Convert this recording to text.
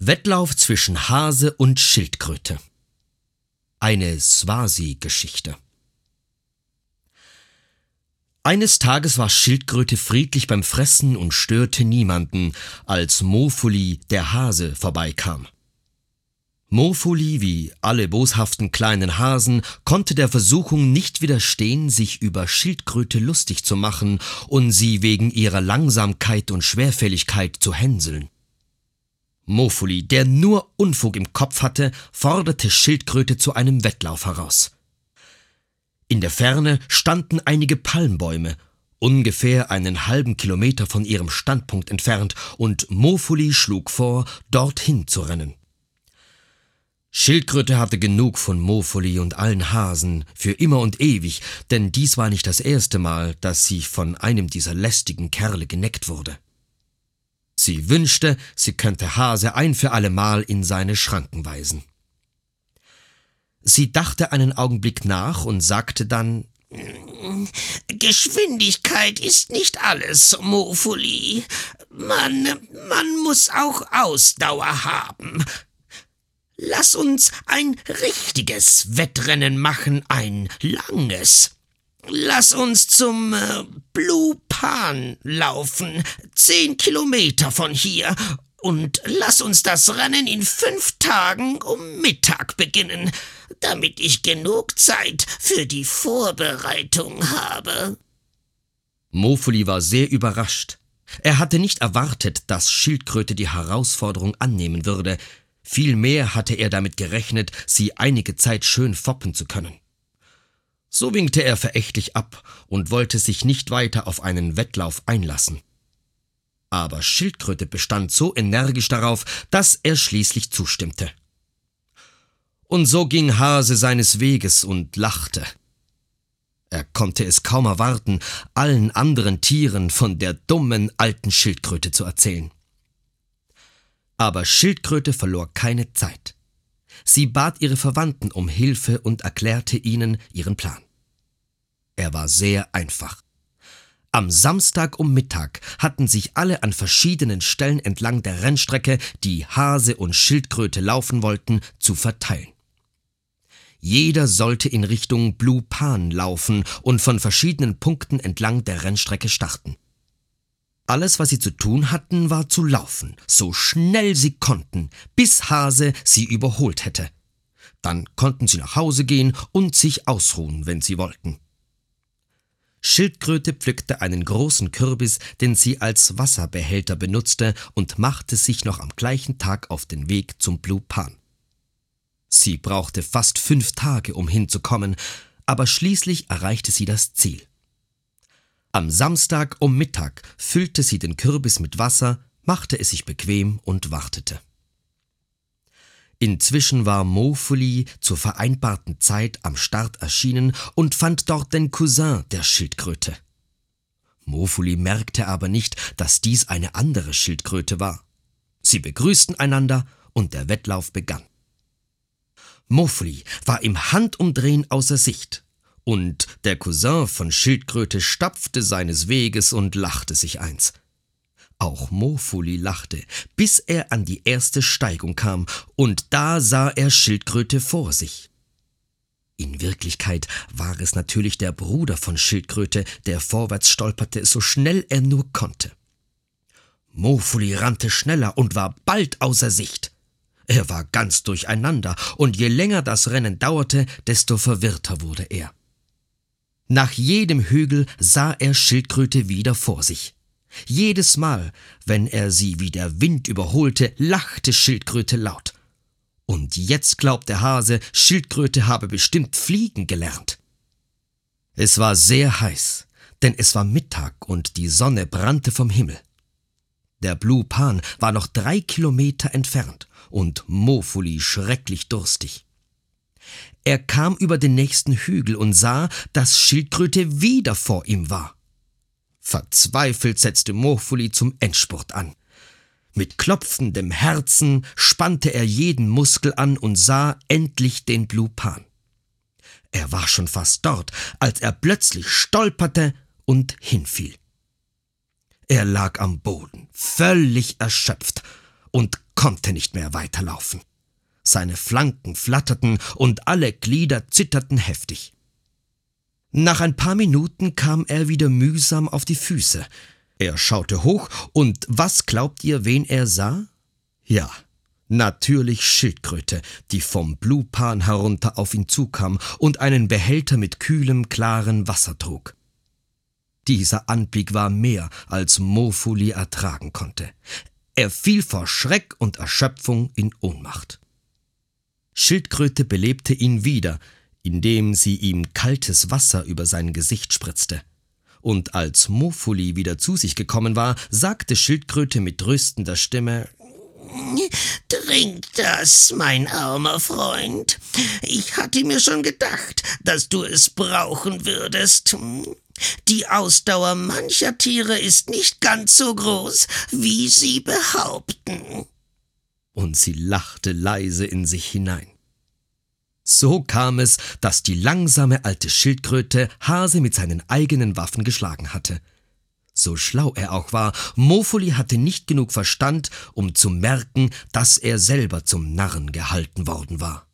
Wettlauf zwischen Hase und Schildkröte. Eine Swazi-Geschichte. Eines Tages war Schildkröte friedlich beim Fressen und störte niemanden, als Mofuli, der Hase, vorbeikam. Mofuli, wie alle boshaften kleinen Hasen, konnte der Versuchung nicht widerstehen, sich über Schildkröte lustig zu machen und sie wegen ihrer Langsamkeit und Schwerfälligkeit zu hänseln. Mofuli, der nur Unfug im Kopf hatte, forderte Schildkröte zu einem Wettlauf heraus. In der Ferne standen einige Palmbäume, ungefähr einen halben Kilometer von ihrem Standpunkt entfernt, und Mofuli schlug vor, dorthin zu rennen. Schildkröte hatte genug von Mofuli und allen Hasen, für immer und ewig, denn dies war nicht das erste Mal, dass sie von einem dieser lästigen Kerle geneckt wurde. Sie wünschte, sie könnte Hase ein für allemal in seine Schranken weisen. Sie dachte einen Augenblick nach und sagte dann: Geschwindigkeit ist nicht alles, Mofuli. Man muss auch Ausdauer haben. Lass uns ein richtiges Wettrennen machen, ein langes. Lass uns zum Blue Pan laufen, 10 Kilometer von hier, und lass uns das Rennen in 5 Tagen um Mittag beginnen, damit ich genug Zeit für die Vorbereitung habe. Mofuli war sehr überrascht. Er hatte nicht erwartet, dass Schildkröte die Herausforderung annehmen würde. Vielmehr hatte er damit gerechnet, sie einige Zeit schön foppen zu können. So winkte er verächtlich ab und wollte sich nicht weiter auf einen Wettlauf einlassen. Aber Schildkröte bestand so energisch darauf, dass er schließlich zustimmte. Und so ging Hase seines Weges und lachte. Er konnte es kaum erwarten, allen anderen Tieren von der dummen alten Schildkröte zu erzählen. Aber Schildkröte verlor keine Zeit. Sie bat ihre Verwandten um Hilfe und erklärte ihnen ihren Plan. Er war sehr einfach. Am Samstag um Mittag hatten sich alle an verschiedenen Stellen entlang der Rennstrecke, die Hase und Schildkröte laufen wollten, zu verteilen. Jeder sollte in Richtung Blue Pan laufen und von verschiedenen Punkten entlang der Rennstrecke starten. Alles, was sie zu tun hatten, war zu laufen, so schnell sie konnten, bis Hase sie überholt hätte. Dann konnten sie nach Hause gehen und sich ausruhen, wenn sie wollten. Schildkröte pflückte einen großen Kürbis, den sie als Wasserbehälter benutzte, und machte sich noch am gleichen Tag auf den Weg zum Blue Pan. Sie brauchte fast 5 Tage, um hinzukommen, aber schließlich erreichte sie das Ziel. Am Samstag um Mittag füllte sie den Kürbis mit Wasser, machte es sich bequem und wartete. Inzwischen war Mofuli zur vereinbarten Zeit am Start erschienen und fand dort den Cousin der Schildkröte. Mofuli merkte aber nicht, dass dies eine andere Schildkröte war. Sie begrüßten einander und der Wettlauf begann. Mofuli war im Handumdrehen außer Sicht, und der Cousin von Schildkröte stapfte seines Weges und lachte sich eins. Auch Mofuli lachte, bis er an die erste Steigung kam, und da sah er Schildkröte vor sich. In Wirklichkeit war es natürlich der Bruder von Schildkröte, der vorwärts stolperte, so schnell er nur konnte. Mofuli rannte schneller und war bald außer Sicht. Er war ganz durcheinander, und je länger das Rennen dauerte, desto verwirrter wurde er. Nach jedem Hügel sah er Schildkröte wieder vor sich. Jedes Mal, wenn er sie wie der Wind überholte, lachte Schildkröte laut. Und jetzt glaubte Hase, Schildkröte habe bestimmt fliegen gelernt. Es war sehr heiß, denn es war Mittag und die Sonne brannte vom Himmel. Der Blue Pan war noch 3 Kilometer entfernt und Mofuli schrecklich durstig. Er kam über den nächsten Hügel und sah, dass Schildkröte wieder vor ihm war. Verzweifelt setzte Mofuli zum Endspurt an. Mit klopfendem Herzen spannte er jeden Muskel an und sah endlich den Blue Pan. Er war schon fast dort, als er plötzlich stolperte und hinfiel. Er lag am Boden, völlig erschöpft, und konnte nicht mehr weiterlaufen. Seine Flanken flatterten und alle Glieder zitterten heftig. Nach ein paar Minuten kam er wieder mühsam auf die Füße. Er schaute hoch, und was glaubt ihr, wen er sah? Ja, natürlich Schildkröte, die vom Blue Pan herunter auf ihn zukam und einen Behälter mit kühlem, klaren Wasser trug. Dieser Anblick war mehr, als Mofuli ertragen konnte. Er fiel vor Schreck und Erschöpfung in Ohnmacht. Schildkröte belebte ihn wieder, indem sie ihm kaltes Wasser über sein Gesicht spritzte. Und als Mofuli wieder zu sich gekommen war, sagte Schildkröte mit tröstender Stimme: »Trink das, mein armer Freund. Ich hatte mir schon gedacht, dass du es brauchen würdest. Die Ausdauer mancher Tiere ist nicht ganz so groß, wie sie behaupten.« Und sie lachte leise in sich hinein. So kam es, dass die langsame alte Schildkröte Hase mit seinen eigenen Waffen geschlagen hatte. So schlau er auch war, Mofuli hatte nicht genug Verstand, um zu merken, dass er selber zum Narren gehalten worden war.